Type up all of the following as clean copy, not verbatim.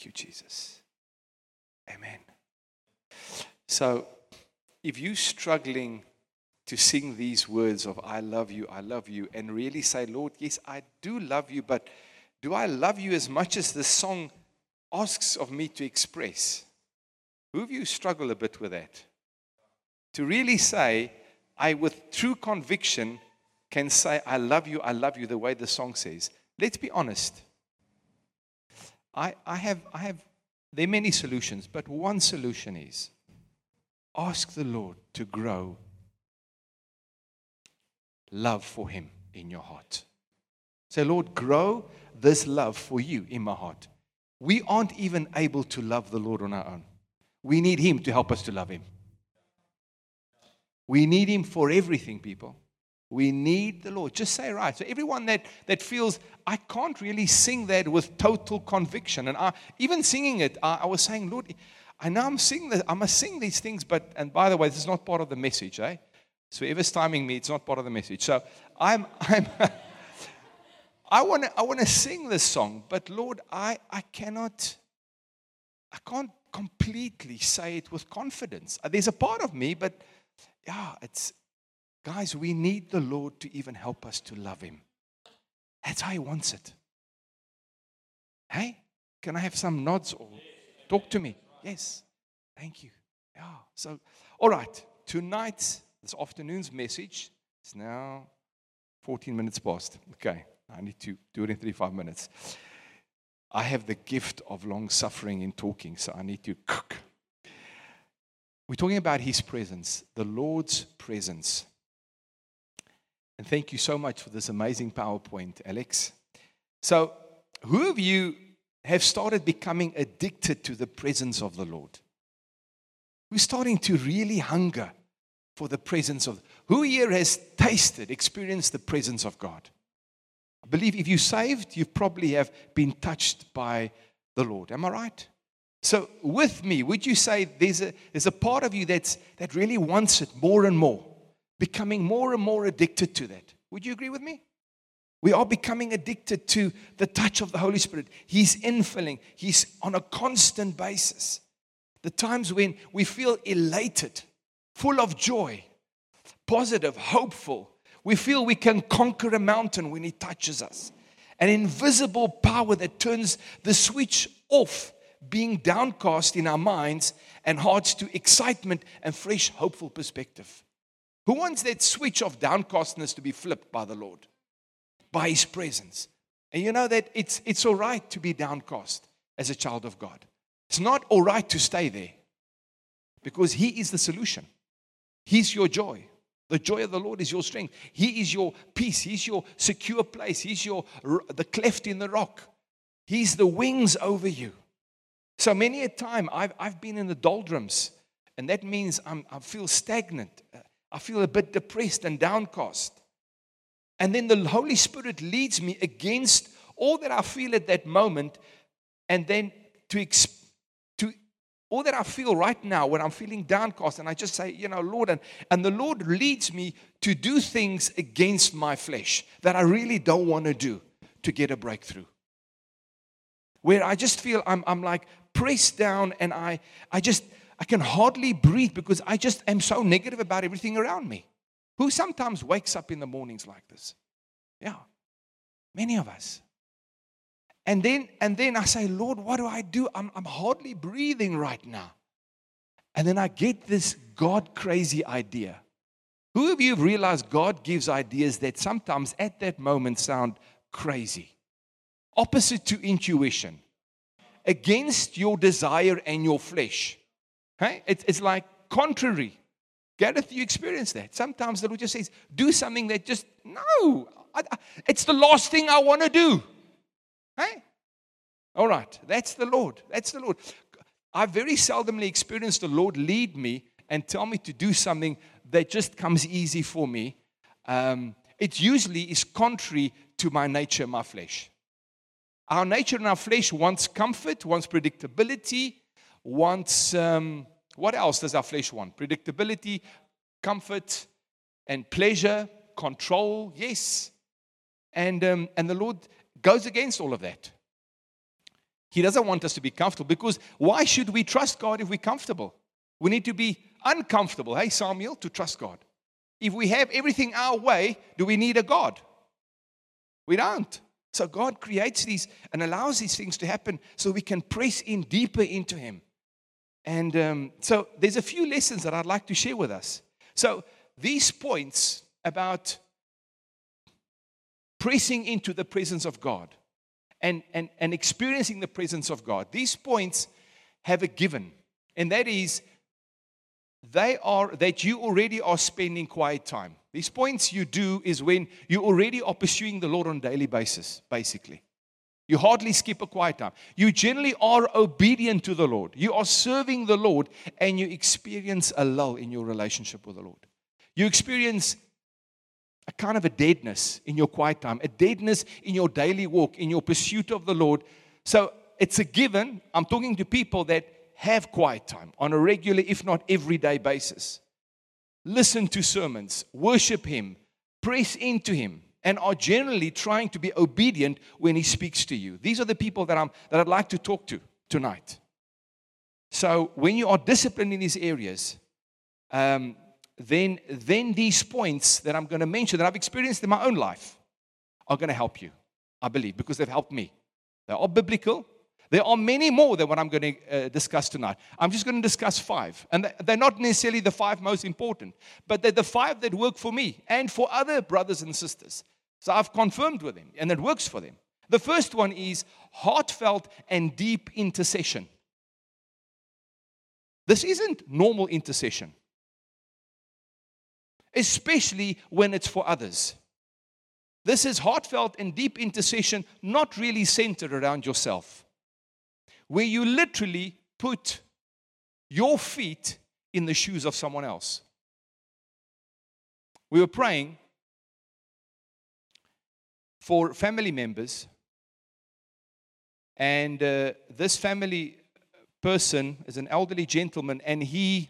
Thank you, Jesus. Amen. So, if you're struggling to sing these words of I love you, and really say, Lord, yes, I do love you, but do I love you as much as this song asks of me to express? Who of you struggle a bit with that? To really say, I with true conviction can say, I love you, the way the song says. Let's be honest. I have, there are many solutions, but one solution is ask the Lord to grow love for Him in your heart. Say, Lord, grow this love for you in my heart. We aren't even able to love the Lord on our own. We need Him to help us to love Him. We need Him for everything, people. We need the Lord. Just say right. So everyone that feels, I can't really sing that with total conviction. And even singing it, I was saying, Lord, I know I'm singing this, I must sing these things, but, and by the way, this is not part of the message, eh? So whoever's timing me, it's not part of the message. So I want to sing this song, but Lord, I can't completely say it with confidence. There's a part of me, but yeah, guys, we need the Lord to even help us to love Him. That's how He wants it. Hey, can I have some nods or talk to me? Yes, thank you. Yeah. So, all right, tonight, this afternoon's message is now 14 minutes past. Okay, I need to do it in 35 minutes. I have the gift of long suffering in talking, so I need to cook. We're talking about His presence, the Lord's presence. And thank you so much for this amazing PowerPoint, Alex. So, who of you have started becoming addicted to the presence of the Lord? Who's starting to really hunger for the presence of? Who here has experienced the presence of God? I believe if you're saved, you probably have been touched by the Lord. Am I right? So with me, would you say there's a part of you that really wants it more and more, becoming more and more addicted to that? Would you agree with me? We are becoming addicted to the touch of the Holy Spirit. He's infilling. He's on a constant basis. The times when we feel elated, full of joy, positive, hopeful. We feel we can conquer a mountain when He touches us. An invisible power that turns the switch off being downcast in our minds and hearts to excitement and fresh, hopeful perspective. Who wants that switch of downcastness to be flipped by the Lord? By His presence. And you know that it's all right to be downcast as a child of God. It's not all right to stay there. Because He is the solution. He's your joy. The joy of the Lord is your strength. He is your peace. He's your secure place. He's the cleft in the rock. He's the wings over you. So many a time I've been in the doldrums, and that means I feel stagnant. I feel a bit depressed and downcast. And then the Holy Spirit leads me against all that I feel at that moment, and then to all that I feel right now when I'm feeling downcast, and I just say, Lord, and the Lord leads me to do things against my flesh that I really don't want to do to get a breakthrough. Where I just feel I'm like pressed down, and I can hardly breathe because I just am so negative about everything around me. Who sometimes wakes up in the mornings like this? Yeah, many of us. And then I say, Lord, what do I do? I'm hardly breathing right now. And then I get this God crazy idea. Who of you have realized God gives ideas that sometimes at that moment sound crazy? Opposite to intuition. Against your desire and your flesh. Okay? It's like contrary. Gareth, you experience that. Sometimes the Lord just says, do something that just, no. It's the last thing I want to do. Hey? All right. That's the Lord. That's the Lord. I very seldomly experienced the Lord lead me and tell me to do something that just comes easy for me. It usually is contrary to my nature, my flesh. Our nature and our flesh wants comfort, wants predictability, wants, what else does our flesh want? Predictability, comfort, and pleasure, control, yes. And the Lord goes against all of that. He doesn't want us to be comfortable, because why should we trust God if we're comfortable? We need to be uncomfortable, hey Samuel, to trust God. If we have everything our way, do we need a God? We don't. So God creates these and allows these things to happen so we can press in deeper into Him. And so there's a few lessons that I'd like to share with us. So these points about pressing into the presence of God and experiencing the presence of God, these points have a given. And that is, they are that you already are spending quiet time. These points you do is when you already are pursuing the Lord on a daily basis, basically. You hardly skip a quiet time. You generally are obedient to the Lord. You are serving the Lord, and you experience a lull in your relationship with the Lord. You experience a kind of a deadness in your quiet time, a deadness in your daily walk, in your pursuit of the Lord. So it's a given. I'm talking to people that have quiet time on a regular, if not everyday basis. Listen to sermons, worship Him, press into Him, and are generally trying to be obedient when He speaks to you. These are the people that I'd like to talk to tonight. So when you are disciplined in these areas, then these points that I'm going to mention, that I've experienced in my own life, are going to help you, I believe, because they've helped me. They are biblical. There are many more than what I'm going to discuss tonight. I'm just going to discuss 5. And they're not necessarily the 5 most important, but they're the 5 that work for me and for other brothers and sisters. So I've confirmed with them, and it works for them. The first one is heartfelt and deep intercession. This isn't normal intercession, especially when it's for others. This is heartfelt and deep intercession, not really centered around yourself, where you literally put your feet in the shoes of someone else. We were praying for family members, and this family person is an elderly gentleman, and he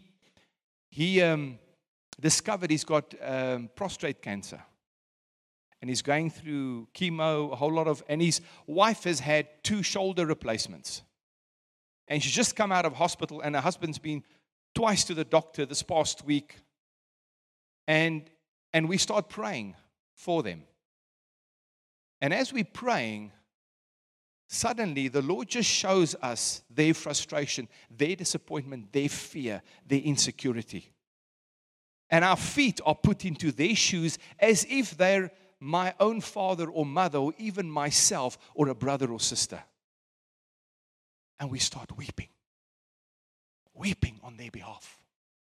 discovered he's got prostate cancer, and he's going through chemo, a whole lot of, and his wife has had 2 shoulder replacements. And she's just come out of hospital, and her husband's been twice to the doctor this past week. And we start praying for them. And as we're praying, suddenly the Lord just shows us their frustration, their disappointment, their fear, their insecurity. And our feet are put into their shoes as if they're my own father or mother, or even myself, or a brother or sister. And we start weeping on their behalf.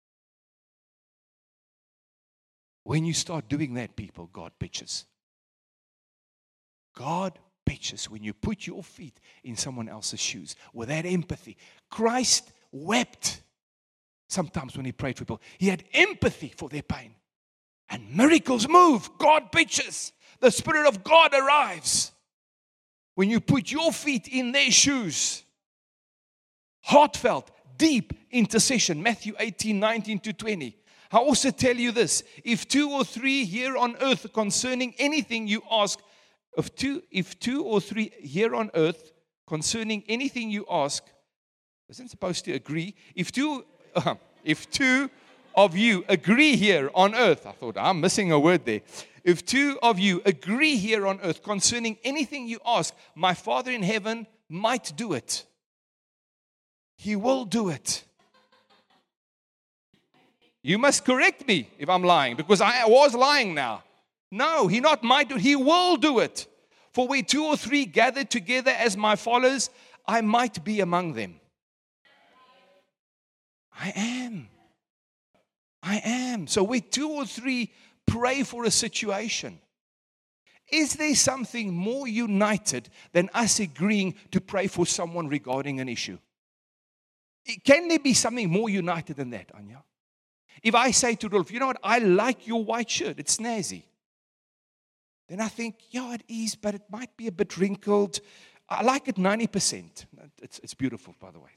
When you start doing that, people, God pitches. God pitches when you put your feet in someone else's shoes with that empathy. Christ wept sometimes when He prayed for people. He had empathy for their pain. And miracles move. God pitches. The Spirit of God arrives. When you put your feet in their shoes. Heartfelt, deep intercession. Matthew 18:19-20. I also tell you this. If 2 or 3 here on earth concerning anything you ask, if two or three here on earth concerning anything you ask, isn't supposed to agree. If two of you agree here on earth, I thought I'm missing a word there. If 2 of you agree here on earth concerning anything you ask, my Father in heaven might do it. He will do it. You must correct me if I'm lying, because I was lying now. No, He not might do it. He will do it. For where 2 or 3 gather together as my followers, I might be among them. I am. So where 2 or 3 pray for a situation, is there something more united than us agreeing to pray for someone regarding an issue? Can there be something more united than that, Anya? If I say to Rolf, you know what, I like your white shirt, it's snazzy. Then I think, yeah, it is, but it might be a bit wrinkled. I like it 90%. It's beautiful, by the way.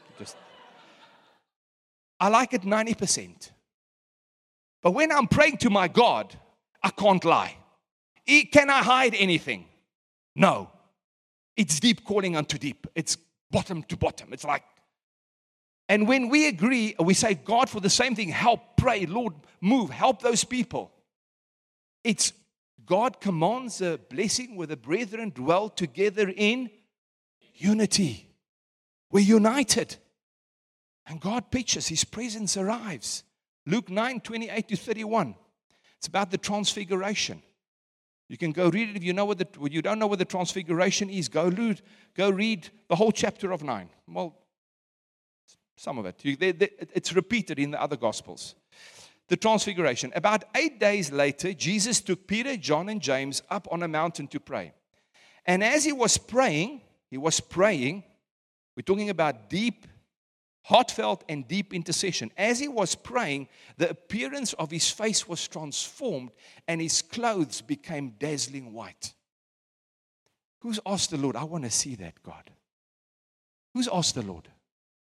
I like it 90%. But when I'm praying to my God, I can't lie. Can I hide anything? No. It's deep calling unto deep. It's bottom to bottom. It's like, and when we agree, we say, God, for the same thing, help, pray, Lord, move, help those people. It's God commands a blessing where the brethren dwell together in unity. We're united. And God pictures, His presence arrives. Luke 9:28-31. It's about the transfiguration. You can go read it if you don't know what the transfiguration is. Go read the whole chapter of 9. Well, some of it. It's repeated in the other Gospels. The transfiguration. About 8 days later, Jesus took Peter, John, and James up on a mountain to pray. And as he was praying, we're talking about deep, heartfelt, and deep intercession. As he was praying, the appearance of his face was transformed, and his clothes became dazzling white. Who's asked the Lord, I want to see that, God? Who's asked the Lord?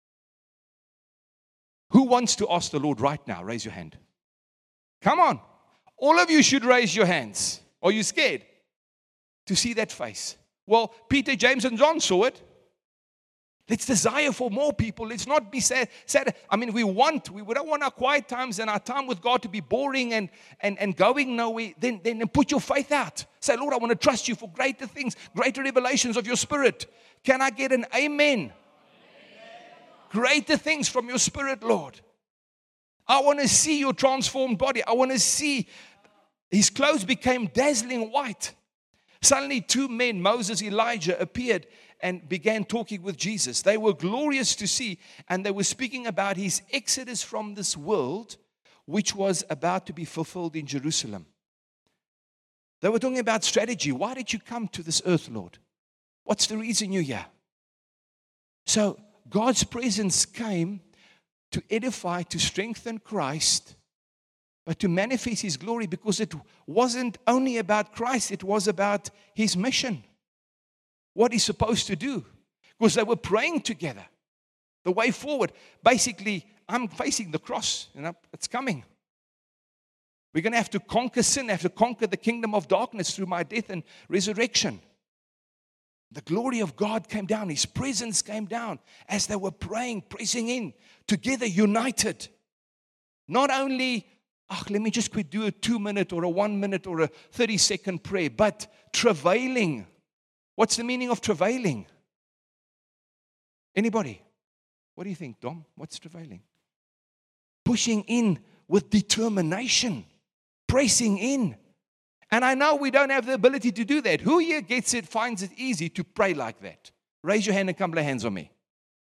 Who wants to ask the Lord right now? Raise your hand. Come on. All of you should raise your hands. Are you scared to see that face? Well, Peter, James, and John saw it. Let's desire for more people. Let's not be sad. I mean, we don't want our quiet times and our time with God to be boring and going nowhere. Then put your faith out. Say, Lord, I want to trust you for greater things, greater revelations of your Spirit. Can I get an amen? Greater things from your Spirit, Lord. I want to see your transformed body. I want to see. His clothes became dazzling white. Suddenly 2 men, Moses, Elijah, appeared and began talking with Jesus. They were glorious to see, and they were speaking about his exodus from this world, which was about to be fulfilled in Jerusalem. They were talking about strategy. Why did you come to this earth, Lord? What's the reason you're here? So God's presence came to edify, to strengthen Christ, but to manifest His glory, because it wasn't only about Christ, it was about His mission. What He's supposed to do. Because they were praying together. The way forward. Basically, I'm facing the cross. It's coming. We're going to have to conquer sin, have to conquer the kingdom of darkness through my death and resurrection. The glory of God came down. His presence came down as they were praying, pressing in, together, united. Not only, let me just do a 2-minute or a 1-minute or a 30-second prayer, but travailing. What's the meaning of travailing? Anybody? What do you think, Dom? What's travailing? Pushing in with determination, pressing in. And I know we don't have the ability to do that. Who here finds it easy to pray like that? Raise your hand and come lay hands on me.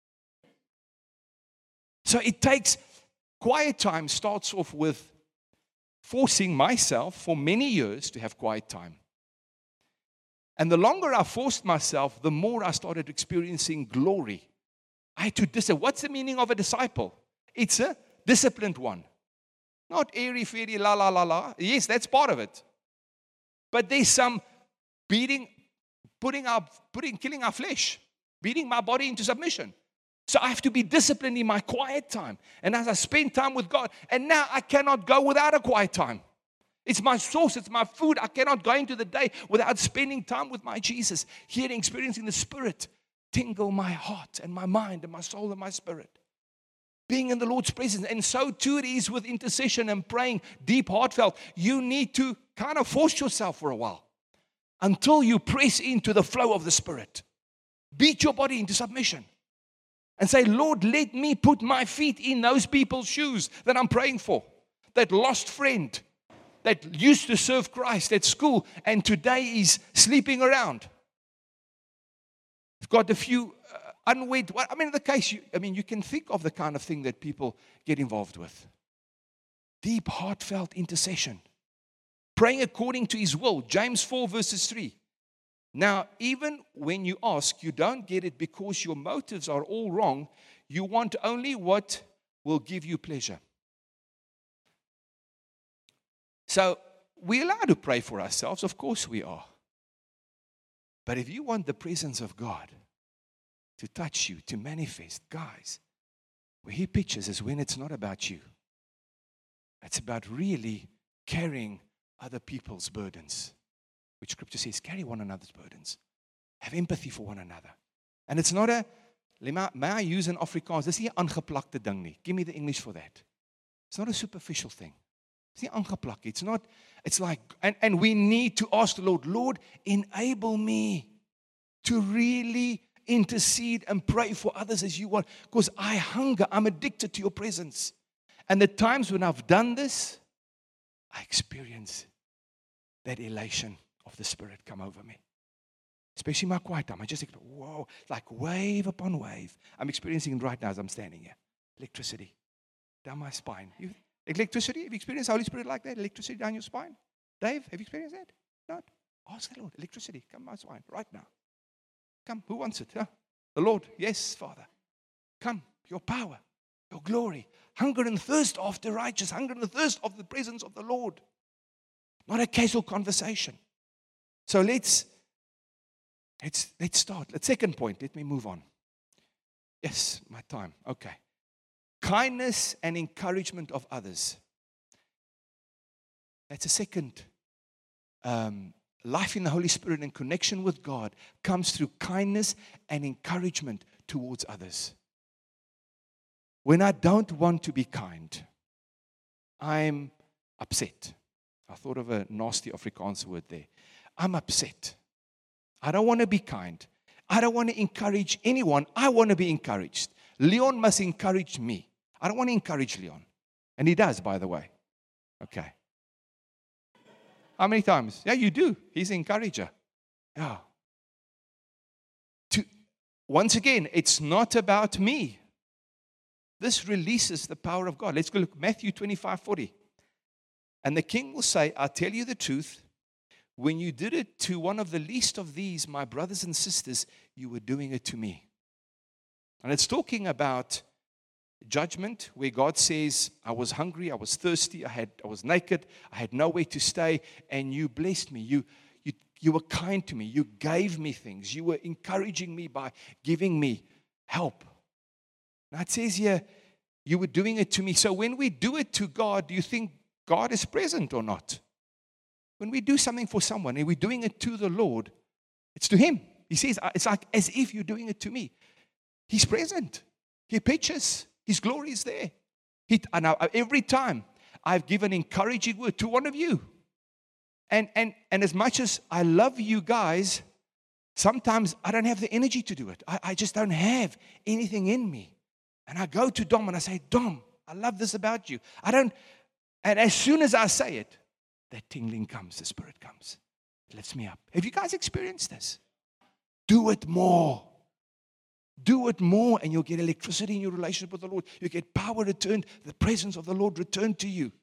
So it takes, quiet time starts off with forcing myself for many years to have quiet time. And the longer I forced myself, the more I started experiencing glory. I had to discipline. What's the meaning of a disciple? It's a disciplined one. Not airy-fairy, la, la, la, la. Yes, that's part of it. But there's some killing our flesh, beating my body into submission. So I have to be disciplined in my quiet time. And as I spend time with God, and now I cannot go without a quiet time. It's my source, it's my food. I cannot go into the day without spending time with my Jesus, hearing, experiencing the Spirit tingle my heart and my mind and my soul and my spirit. Being in the Lord's presence. And so too it is with intercession and praying deep, heartfelt. You need to kind of force yourself for a while until you press into the flow of the Spirit. Beat your body into submission and say, Lord, let me put my feet in those people's shoes that I'm praying for. That lost friend that used to serve Christ at school and today is sleeping around. I've got a few unwed. In the case, you can think of the kind of thing that people get involved with. Deep, heartfelt intercession. Praying according to His will. James 4 verses 3. Now, even when you ask, you don't get it because your motives are all wrong. You want only what will give you pleasure. So, we're allowed to pray for ourselves. Of course we are. But if you want the presence of God to touch you, to manifest, guys, where He pictures is when it's not about you. It's about really carrying other people's burdens, which Scripture says, carry one another's burdens. Have empathy for one another. And it's not a May I use an Afrikaans? Dis nie 'n aangeplakte ding nie. Give me the English for that. It's not a superficial thing. It's nie aangeplak. It's not, it's like, and we need to ask the Lord, Lord, enable me to really intercede and pray for others as you want. Because I hunger, I'm addicted to your presence. And the times when I've done this, I experience that elation of the Spirit come over me. Especially my quiet time. I just, whoa, like wave upon wave. I'm experiencing it right now as I'm standing here. Electricity down my spine. Electricity, have you experienced the Holy Spirit like that? Electricity down your spine? Dave, have you experienced that? Not? Ask the Lord. Electricity, come my spine right now. Come, who wants it? Huh? The Lord, yes, Father. Come, your power, your glory. Hunger and thirst after righteousness. Hunger and thirst of the presence of the Lord. Not a casual conversation. So let's start. The second point, let me move on. Yes, my time. Okay. Kindness and encouragement of others. That's a second. Life in the Holy Spirit and connection with God comes through kindness and encouragement towards others. When I don't want to be kind, I'm upset. I thought of a nasty Afrikaans word there. I'm upset. I don't want to be kind. I don't want to encourage anyone. I want to be encouraged. Leon must encourage me. I don't want to encourage Leon. And he does, by the way. Okay. How many times? Yeah, you do. He's an encourager. Yeah. Once again, it's not about me. This releases the power of God. Let's go look. Matthew 25:40. And the king will say, I tell you the truth, when you did it to one of the least of these, my brothers and sisters, you were doing it to me. And it's talking about judgment, where God says, I was hungry, I was thirsty, I was naked, I had nowhere to stay, and you blessed me. You were kind to me. You gave me things. You were encouraging me by giving me help. Now it says here, you were doing it to me. So when we do it to God, do you think God is present or not? When we do something for someone and we're doing it to the Lord, it's to Him. He says, it's like as if you're doing it to me. He's present. He pictures. His glory is there. Every time I've given encouraging word to one of you. And as much as I love you guys, sometimes I don't have the energy to do it. I just don't have anything in me. And I go to Dom and I say, Dom, I love this about you. And as soon as I say it, that tingling comes, the Spirit comes. It lifts me up. Have you guys experienced this? Do it more. Do it more, and you'll get electricity in your relationship with the Lord. You get power returned, the presence of the Lord returned to you.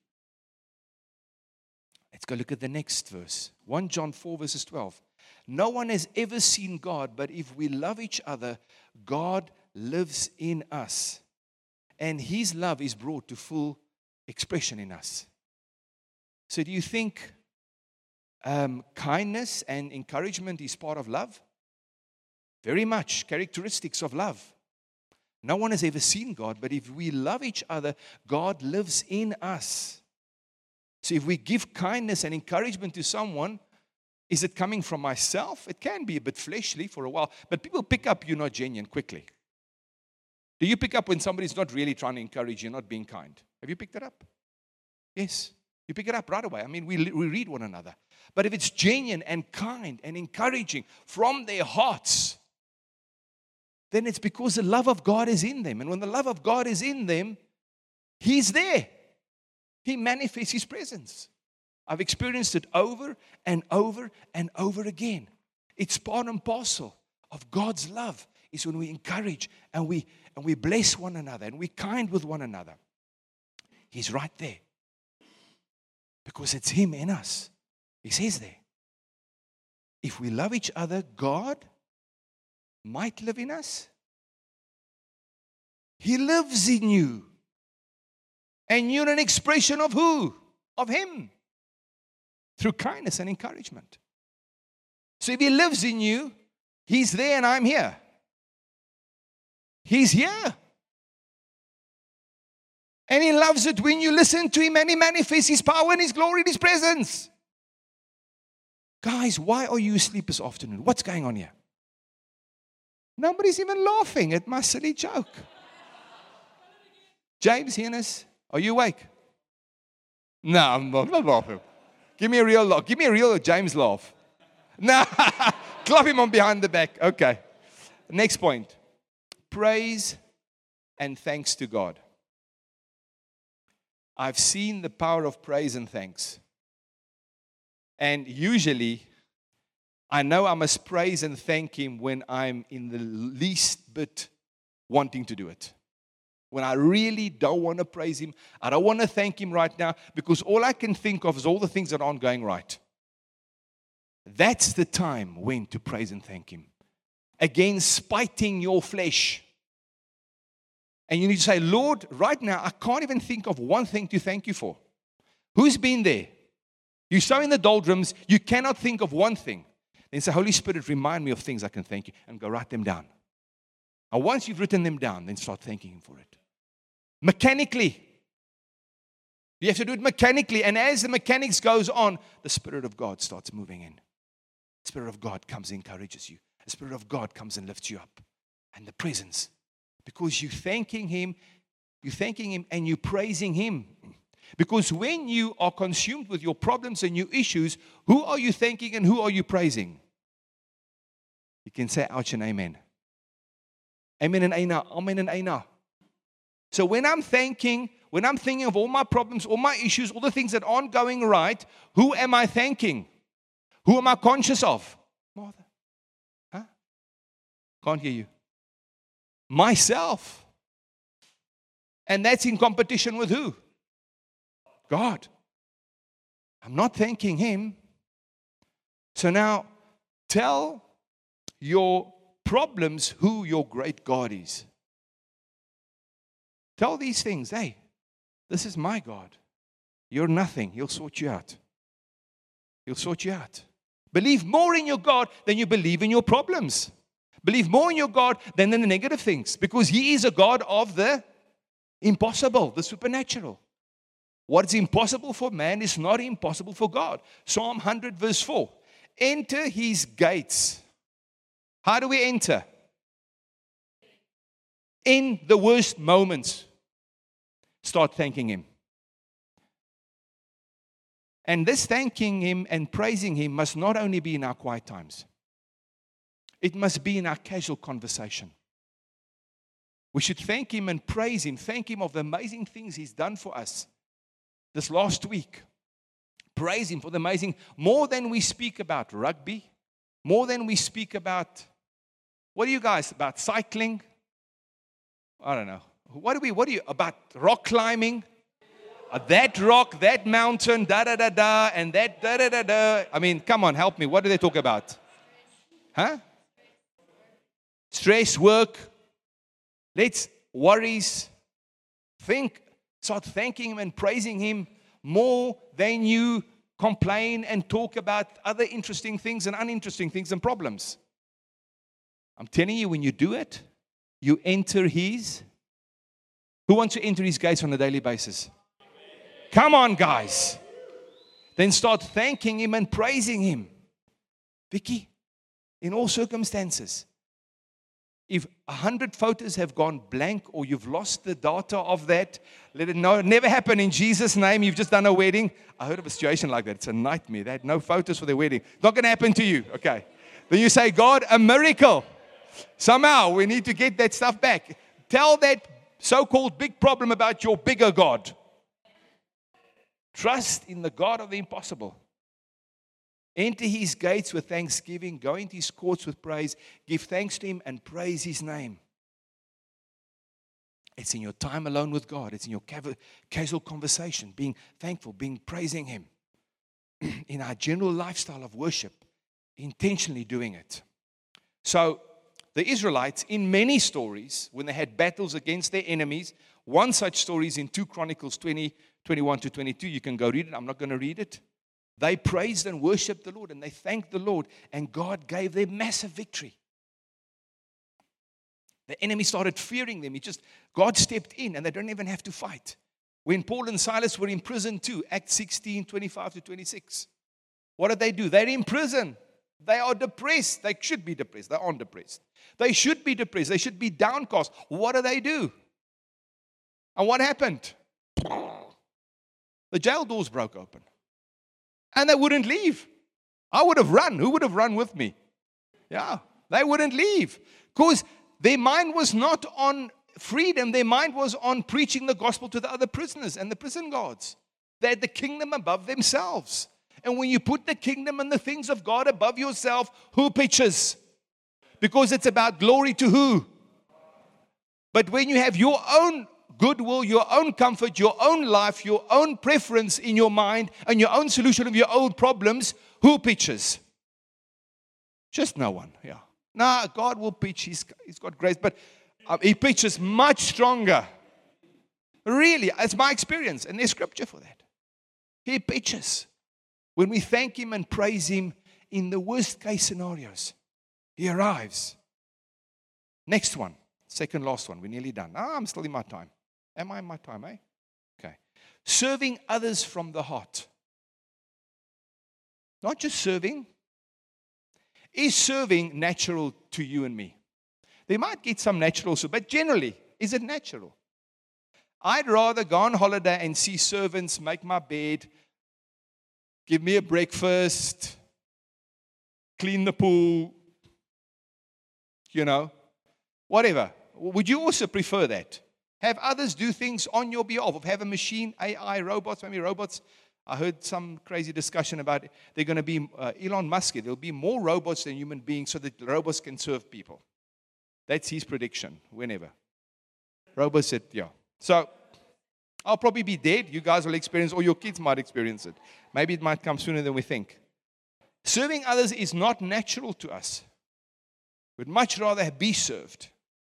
Let's go look at the next verse. 1 John 4, verses 12. No one has ever seen God, but if we love each other, God lives in us. And His love is brought to full expression in us. So do you think kindness and encouragement is part of love? Very much characteristics of love. No one has ever seen God, but if we love each other, God lives in us. So if we give kindness and encouragement to someone, is it coming from myself? It can be a bit fleshly for a while, but people pick up you're not genuine quickly. Do you pick up when somebody's not really trying to encourage you, not being kind? Have you picked it up? Yes. You pick it up right away. I mean, we read one another. But if it's genuine and kind and encouraging from their hearts, then it's because the love of God is in them. And when the love of God is in them, He's there. He manifests His presence. I've experienced it over and over and over again. It's part and parcel of God's love is when we encourage and we bless one another and we're kind with one another. He's right there. Because it's Him in us. He says there, if we love each other, God might live in us. He lives in you. And you're an expression of who? Of Him. Through kindness and encouragement. So if He lives in you, He's there and I'm here. He's here. And He loves it when you listen to Him and He manifests His power and His glory and His presence. Guys, why are you asleep this afternoon? What's going on here? Nobody's even laughing at my silly joke. James Hennis, are you awake? No, I'm not laughing. Give me a real laugh. Give me a real James laugh. No, clap him on behind the back. Okay. Next point. Praise and thanks to God. I've seen the power of praise and thanks. And usually, I know I must praise and thank Him when I'm in the least bit wanting to do it. When I really don't want to praise Him, I don't want to thank Him right now because all I can think of is all the things that aren't going right. That's the time when to praise and thank Him. Again, spiting your flesh. And you need to say, Lord, right now, I can't even think of one thing to thank you for. Who's been there? You're so in the doldrums, you cannot think of one thing. Then say, Holy Spirit, remind me of things I can thank you. And go write them down. And once you've written them down, then start thanking Him for it. Mechanically. You have to do it mechanically. And as the mechanics goes on, the Spirit of God starts moving in. The Spirit of God comes and encourages you. The Spirit of God comes and lifts you up. And the presence. Because you're thanking Him and you're praising Him. Because when you are consumed with your problems and your issues, who are you thanking and who are you praising? You can say ouch and amen. Amen and amen. Amen and amen. So when I'm thinking of all my problems, all my issues, all the things that aren't going right, who am I thanking? Who am I conscious of? Martha. Huh? Can't hear you. Myself. And that's in competition with who? God. I'm not thanking Him. So now, tell your problems who your great God is. Tell these things. Hey, this is my God. You're nothing. He'll sort you out. He'll sort you out. Believe more in your God than you believe in your problems. Believe more in your God than in the negative things. Because He is a God of the impossible, the supernatural. What is impossible for man is not impossible for God. Psalm 100 verse 4. Enter His gates. How do we enter? In the worst moments. Start thanking Him. And this thanking Him and praising Him must not only be in our quiet times. It must be in our casual conversation. We should thank Him and praise Him. Thank Him of the amazing things He's done for us this last week. Praise Him for the amazing, more than we speak about rugby, more than we speak about, what are you guys, about cycling? I don't know. What are you, about rock climbing? That rock, that mountain, da-da-da-da, and that da-da-da-da. I mean, come on, help me. What do they talk about? Huh? Stress, work. Let's worries. Start thanking Him and praising Him more than you complain and talk about other interesting things and uninteresting things and problems. I'm telling you, when you do it, you enter His. Who wants to enter His gates on a daily basis? Come on, guys. Then start thanking Him and praising Him. Vicky, in all circumstances, if 100 photos have gone blank or you've lost the data of that, let it never happen in Jesus' name. You've just done a wedding. I heard of a situation like that. It's a nightmare. They had no photos for their wedding. Not going to happen to you. Okay. Then you say, God, a miracle. Somehow we need to get that stuff back. Tell that so-called big problem about your bigger God. Trust in the God of the impossible. Enter His gates with thanksgiving. Go into His courts with praise. Give thanks to Him and praise His name. It's in your time alone with God. It's in your casual conversation, being thankful, praising Him. In our general lifestyle of worship, intentionally doing it. So, the Israelites, in many stories, when they had battles against their enemies, one such story is in 2 Chronicles 20, 21 to 22. You can go read it. I'm not going to read it. They praised and worshiped the Lord, and they thanked the Lord, and God gave them massive victory. The enemy started fearing them. God stepped in, and they don't even have to fight. When Paul and Silas were in prison too, Acts 16, 25 to 26. What did they do? They're in prison. They are depressed. They should be depressed. They aren't depressed. They should be depressed. They should be downcast. What do? And what happened? The jail doors broke open. And they wouldn't leave. I would have run. Who would have run with me? Yeah, they wouldn't leave. Because their mind was not on freedom. Their mind was on preaching the gospel to the other prisoners and the prison guards. They had the kingdom above themselves. And when you put the kingdom and the things of God above yourself, who pitches? Because it's about glory to who? But when you have your own goodwill, your own comfort, your own life, your own preference in your mind, and your own solution of your own problems, who pitches? Just no one. Yeah. Nah, God will pitch. He's got grace, but He pitches much stronger. Really, it's my experience, and there's scripture for that. He pitches. When we thank Him and praise Him in the worst case scenarios, He arrives. Next one, second last one. We're nearly done. I'm still in my time. Am I in my time, eh? Okay. Serving others from the heart. Not just serving. Is serving natural to you and me? They might get some natural, but generally, is it natural? I'd rather go on holiday and see servants make my bed, give me a breakfast, clean the pool, whatever. Would you also prefer that? Have others do things on your behalf, have a machine, AI, robots, maybe robots. I heard some crazy discussion about they're going to be, Elon Musk, there'll be more robots than human beings so that robots can serve people. That's his prediction, whenever. Robots said, yeah. So, I'll probably be dead. You guys will experience, or your kids might experience it. Maybe it might come sooner than we think. Serving others is not natural to us. We'd much rather be served.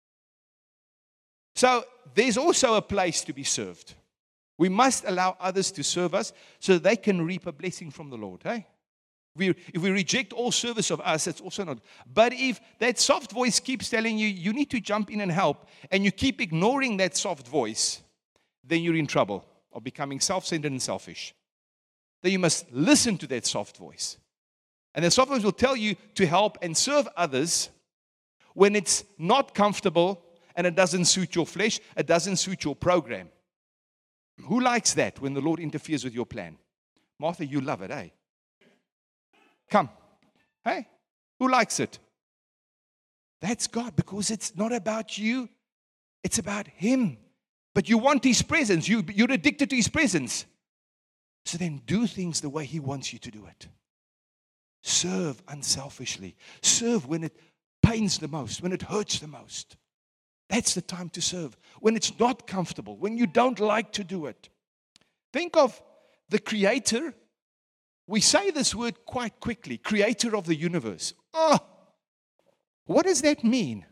So, there's also a place to be served. We must allow others to serve us so they can reap a blessing from the Lord. Hey? If we reject all service of us, it's also not. But if that soft voice keeps telling you, you need to jump in and help, and you keep ignoring that soft voice, then you're in trouble of becoming self-centered and selfish. Then you must listen to that soft voice. And the soft voice will tell you to help and serve others when it's not comfortable and it doesn't suit your flesh, it doesn't suit your program. Who likes that when the Lord interferes with your plan? Martha, you love it, eh? Come. Hey, who likes it? That's God, because it's not about you. It's about Him. But you want His presence. You're addicted to His presence. So then do things the way He wants you to do it. Serve unselfishly. Serve when it pains the most, when it hurts the most. That's the time to serve. When it's not comfortable, when you don't like to do it. Think of the Creator. We say this word quite quickly, Creator of the universe. Oh, what does that mean?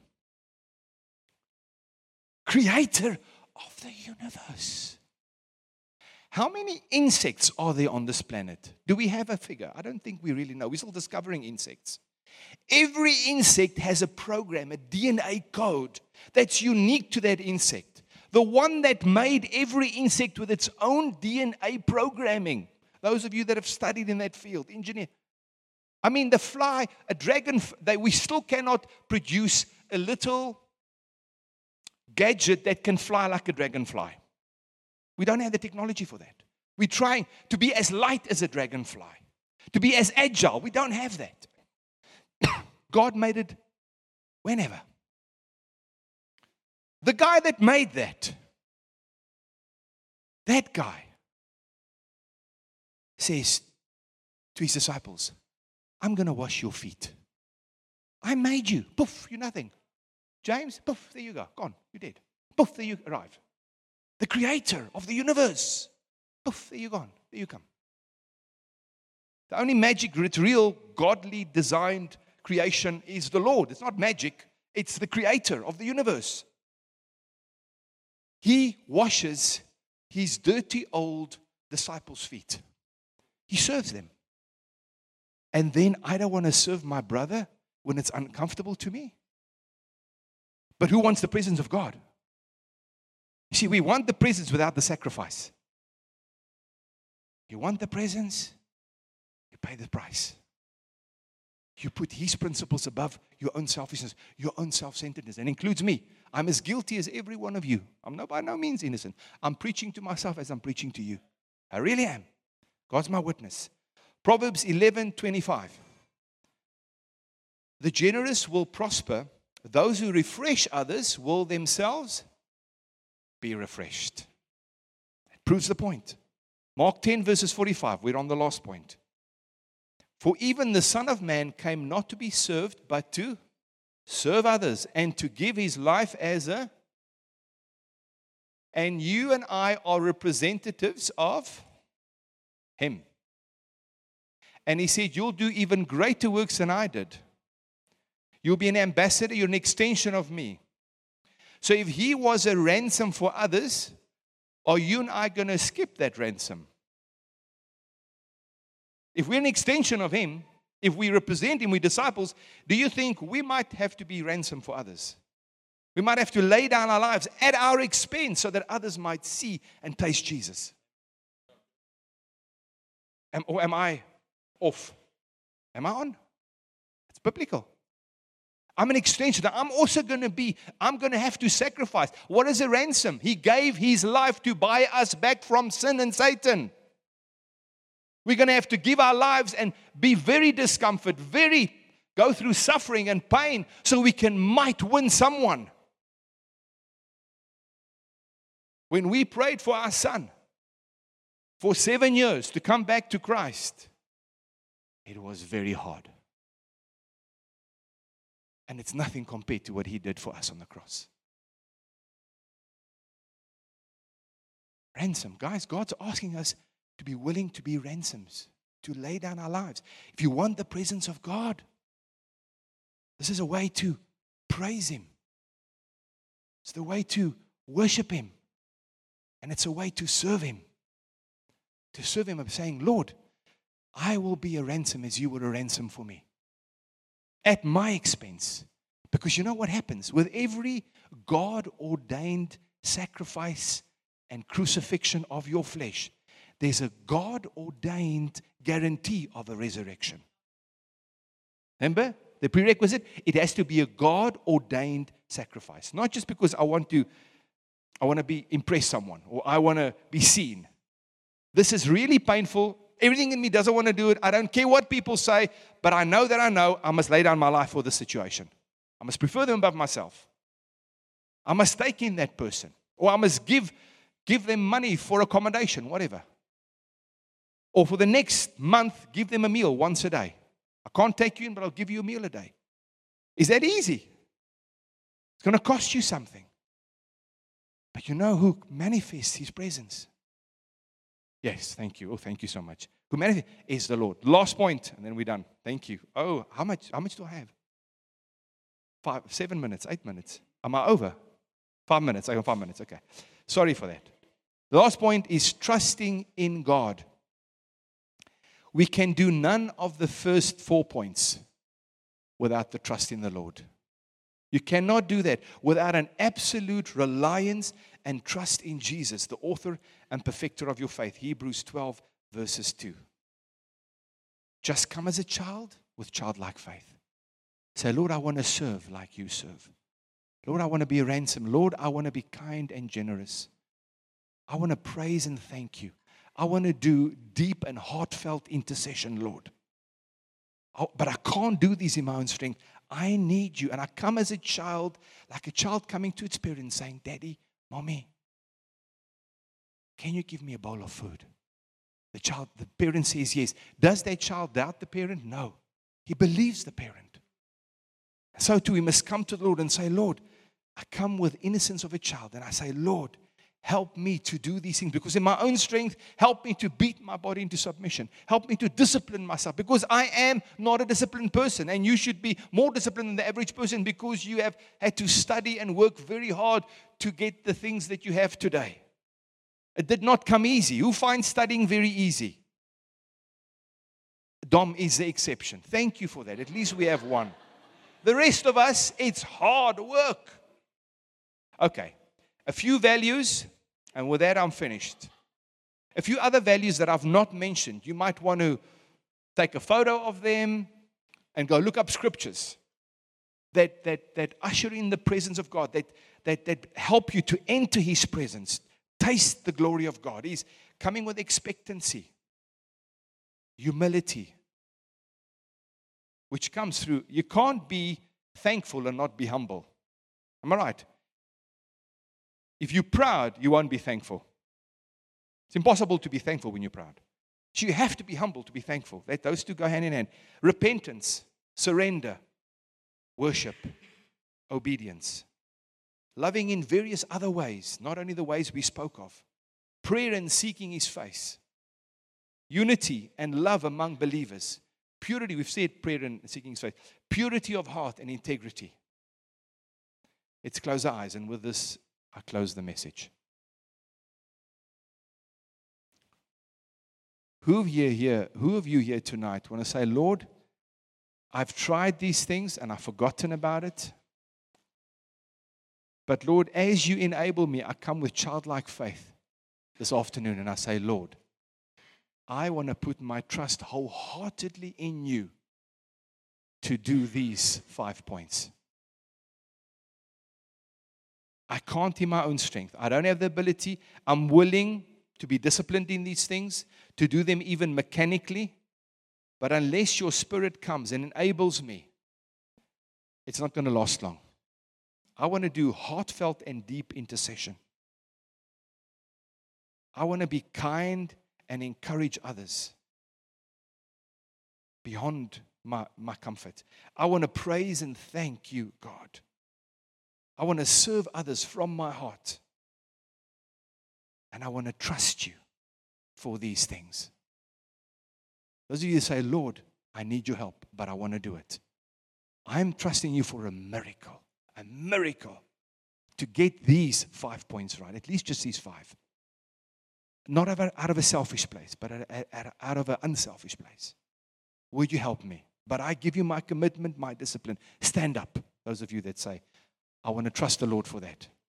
Creator of the universe. How many insects are there on this planet? Do we have a figure? I don't think we really know. We're still discovering insects. Every insect has a program, a DNA code that's unique to that insect. The one that made every insect with its own DNA programming. Those of you that have studied in that field, engineer. I mean, the fly, a dragon, we still cannot produce a little gadget that can fly like a dragonfly. We don't have the technology for that. We're trying to be as light as a dragonfly, to be as agile. We don't have that. God made it whenever. The guy that made that guy says to his disciples, I'm going to wash your feet. I made you. Poof, you're nothing. James, poof, there you go. Gone. You're dead. Poof, there you arrive. The creator of the universe. Poof, there you gone. There you come. The only magic, real, godly designed creation is the Lord. It's not magic. It's the creator of the universe. He washes his dirty old disciples' feet. He serves them. And then I don't want to serve my brother when it's uncomfortable to me. But who wants the presence of God? You see, we want the presence without the sacrifice. You want the presence, you pay the price. You put His principles above your own selfishness, your own self-centeredness, and includes me. I'm as guilty as every one of you. I'm by no means innocent. I'm preaching to myself as I'm preaching to you. I really am. God's my witness. Proverbs 11:25. The generous will prosper. Those who refresh others will themselves be refreshed. It proves the point. Mark 10 verses 45. We're on the last point. For even the Son of Man came not to be served, but to serve others and to give His life as a... And you and I are representatives of Him. And He said, you'll do even greater works than I did. You'll be an ambassador, you're an extension of me. So if He was a ransom for others, are you and I going to skip that ransom? If we're an extension of Him, if we represent Him, we're disciples, do you think we might have to be ransom for others? We might have to lay down our lives at our expense so that others might see and taste Jesus. Or am I off? Am I on? It's biblical. I'm an extension. I'm also going to have to sacrifice. What is a ransom? He gave His life to buy us back from sin and Satan. We're going to have to give our lives and be very discomfort, go through suffering and pain so we might win someone. When we prayed for our son for 7 years to come back to Christ, it was very hard. And it's nothing compared to what He did for us on the cross. Ransom. Guys, God's asking us to be willing to be ransoms, to lay down our lives. If you want the presence of God, this is a way to praise Him. It's the way to worship Him. And it's a way to serve Him. To serve Him of saying, Lord, I will be a ransom as You were a ransom for me. At my expense. Because you know what happens? With every God-ordained sacrifice and crucifixion of your flesh, there's a God-ordained guarantee of a resurrection. Remember? The prerequisite, it has to be a God-ordained sacrifice. Not just because I want to impress someone or I want to be seen. This is really painful. Everything in me doesn't want to do it. I don't care what people say, but I know that I must lay down my life for this situation. I must prefer them above myself. I must take in that person. Or I must give them money for accommodation, whatever. Or for the next month, give them a meal once a day. I can't take you in, but I'll give you a meal a day. Is that easy? It's going to cost you something. But you know who manifests His presence? Yes, thank you. Oh, thank you so much. Who manifests is the Lord. Last point, and then we're done. Thank you. Oh, how much do I have? 7 minutes, 8 minutes. Am I over? 5 minutes. I have 5 minutes. Okay. Sorry for that. The last point is trusting in God. We can do none of the first 4 points without the trust in the Lord. You cannot do that without an absolute reliance and trust in Jesus, the author and perfecter of your faith. Hebrews 12 verses 2. Just come as a child with childlike faith. Say, Lord, I want to serve like You serve. Lord, I want to be a ransom. Lord, I want to be kind and generous. I want to praise and thank You. I want to do deep and heartfelt intercession, Lord. But I can't do these in my own strength. I need You. And I come as a child, like a child coming to its parents saying, Daddy, Mommy, can you give me a bowl of food? The parent says yes. Does that child doubt the parent? No. He believes the parent. So too, we must come to the Lord and say, Lord, I come with innocence of a child. And I say, Lord, help me to do these things. Because in my own strength, help me to beat my body into submission. Help me to discipline myself. Because I am not a disciplined person. And you should be more disciplined than the average person because you have had to study and work very hard to get the things that you have today. It did not come easy. Who finds studying very easy? Dom is the exception. Thank you for that. At least we have one. The rest of us, it's hard work. Okay. A few values, and with that I'm finished. A few other values that I've not mentioned. You might want to take a photo of them, and go look up scriptures that usher in the presence of God, that help you to enter His presence, taste the glory of God. He's coming with expectancy, humility, which comes through. You can't be thankful and not be humble. Am I right? If you're proud, you won't be thankful. It's impossible to be thankful when you're proud. So you have to be humble to be thankful. Those two go hand in hand. Repentance, surrender, worship, obedience. Loving in various other ways, not only the ways we spoke of. Prayer and seeking His face. Unity and love among believers. Purity, we've said prayer and seeking His face. Purity of heart and integrity. Let's close our eyes, and with this, I close the message. Who of you here tonight want to say, Lord, I've tried these things and I've forgotten about it. But Lord, as you enable me, I come with childlike faith this afternoon and I say, Lord, I want to put my trust wholeheartedly in you to do these 5 points. I can't in my own strength. I don't have the ability. I'm willing to be disciplined in these things, to do them even mechanically. But unless your Spirit comes and enables me, it's not going to last long. I want to do heartfelt and deep intercession. I want to be kind and encourage others beyond my comfort. I want to praise and thank you, God. I want to serve others from my heart. And I want to trust you for these things. Those of you who say, Lord, I need your help, but I want to do it. I'm trusting you for a miracle to get these 5 points right, at least just these 5. Not out of a selfish place, but out of an unselfish place. Would you help me? But I give you my commitment, my discipline. Stand up, those of you that say, I want to trust the Lord for that.